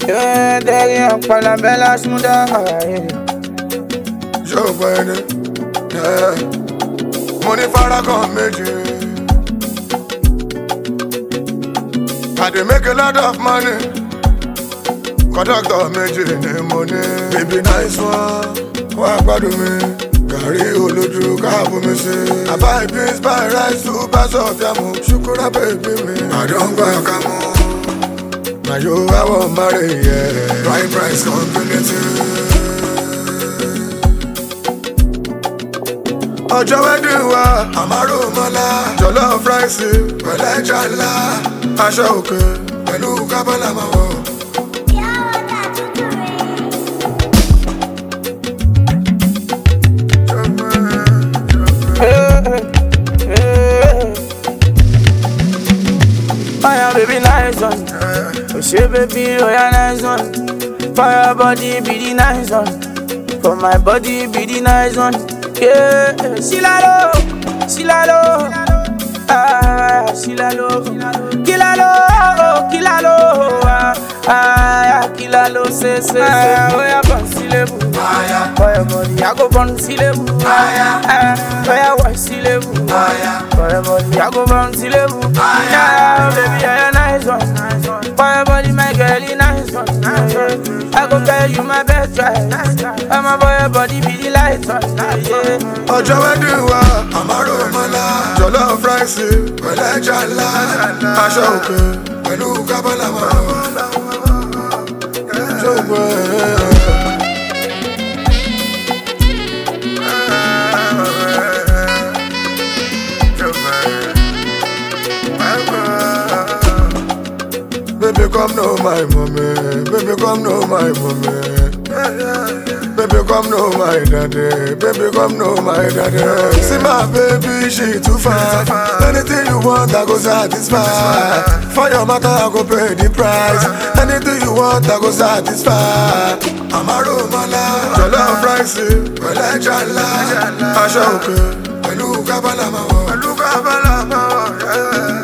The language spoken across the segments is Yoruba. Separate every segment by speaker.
Speaker 1: Derrière par la belle Asmuda.
Speaker 2: Joe Biden, money Farrakhan méjì. I dey make a lot of money. Conductor méjì ni mo ní. Baby nice one, wá gbádùn mi. Gàrí olójú káàbù mi sí. Àbá beans buy rice to pass off yamu. Ṣùkúrà baby mi. Àdóńgbà kámú. Now you I won't marry, yeah. Right price community. Ọjọ́ wedding wa, àmàrò mọ́lá. Jollof rice, pẹ̀lú ẹja ńlá. Aṣọ òkè, pẹ̀lú kábọ́là máa wọ̀.
Speaker 1: Fire baby nice one. Oh shit baby, oh yeah nice one. Fire body be the nice one. For my body be the nice one. Yeah, Silalo, Silalo, ah, Silalo, Kilalo, Kilalo, ah, Kilalo, say, oh yeah, Bonsilebu, for your body, I go Bonsilebu, for your wife, Silebu, for your body, I go Bonsilebu, yeah, baby, you're a nice one, for your body, my girl, nice one, I go tell you my best drive, I'm a boy, your body be the light one, yeah.
Speaker 2: Ọjọ́ wedding wa, àmàrò mọ́lá. Jollof rice, pẹ̀lú ẹja ńlá. Aṣọ òkè, pẹ̀lú kábọ́là máa wọ̀. Baby come know my mommy, baby come know my mommy. Baby come know my daddy, baby come know my daddy. See my baby, she too fine. Anything you want, I go satisfy. For your matter, I go pay the price. Anything you want, I go satisfy. Àmàrò mọ́lá, jollof rice, pẹ̀lú ẹja ńlá. Aṣọ òkè, pẹ̀lú kábọ́là máa wọ̀. Pẹ̀lú kábọ́là máa wọ̀, yeah.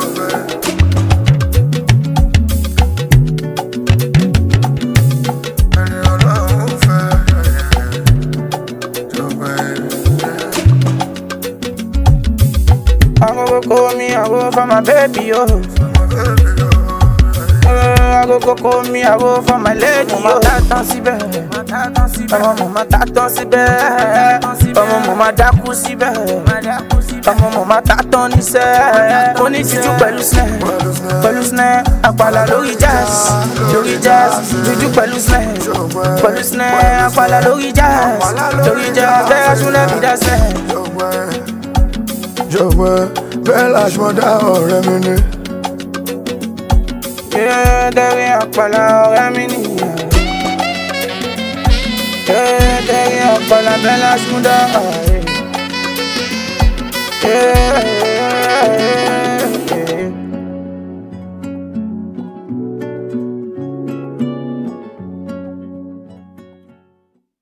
Speaker 1: I go call me, I go for my baby, oh. I go call me, I go for my lady, oh. T'attends si belle, maman t'attends si belle, maman d'accou si belle, maman t'attends ni c'est. On est juju pẹ̀lú snare, àpàlà lórí jazz, juju pẹ̀lú snare, àpàlà lórí jazz, bẹ́ẹ̀ súnlẹ̀ mi dá snare.
Speaker 2: Jọ̀wọ́ bẹ́ẹ̀ làṣmọ́dá ọ̀rẹ́ mi ni.
Speaker 1: Dẹ̀rẹ̀ àpàlà ọ̀rẹ́ mi nìyẹn. Dẹ̀rẹ̀ àpàlà bẹ́ẹ̀ làṣmọ́dá ọ̀rẹ́ mi.